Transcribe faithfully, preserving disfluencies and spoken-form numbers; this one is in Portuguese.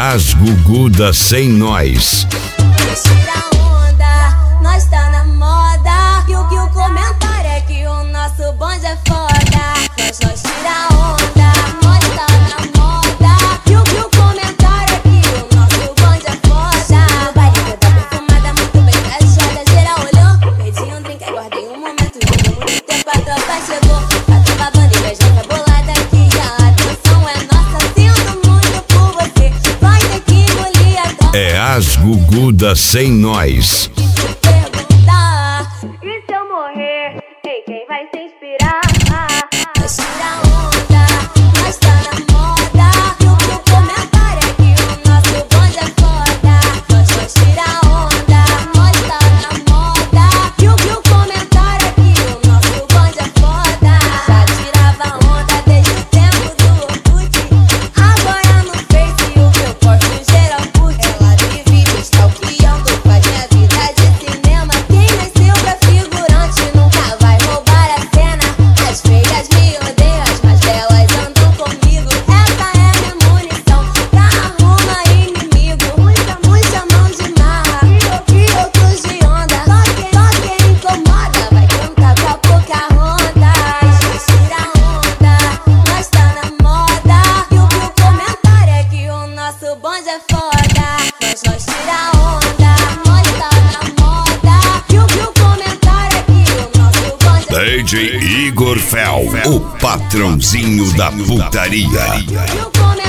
as Gugudas sem nós. Tira onda, nós tá na moda. E o que o comentário é que o nosso bonde é foda. Nós, nós tira onda, nós tá na moda. E o que o comentário é que o nosso bonde é foda. No baile toda perfumada, muito bem fechada. Geral olhou, pedi um drink, aí guardei um momento. Deu muito tempo, a tropa chegou. A tropa banda e beijão tá bolada aqui. A atenção é nossa, sinto muito por você. Vai ter que engolir a tropa. É as Gugudas sem nós. Perguntar, e se eu morrer, em quem vai se inspirar? Nós tira onda, nós tá na moda. E o que o comentário é que o nosso bonde é foda. Nós, nós tira onda, nós tá na moda. E o que o comentário é que o nosso bonde é foda. Já tirava onda desde o tempo do Orkut. Agora no Face o que eu posto geral curte. Ela me vive stalkeando, faz minha vida de cinema. Quem nasceu pra figurante nunca vai roubar a cena. As feias me odeiam, as mais belas andam comigo. Essa é minha munição pra arrumar inimigo. Muita, muita mão de marra e outros de onda. Só quem, só quem incomoda vai cantar com a Pocahontas. Nós tira onda, nós tá na moda. E o que o comentário é que o nosso bonde é foda. Nós, nós tira onda, nós tá na moda. E o que o comentário é que o nosso bonde é D J Igor Fel, o patrãozinho da putaria. foda. E o comentário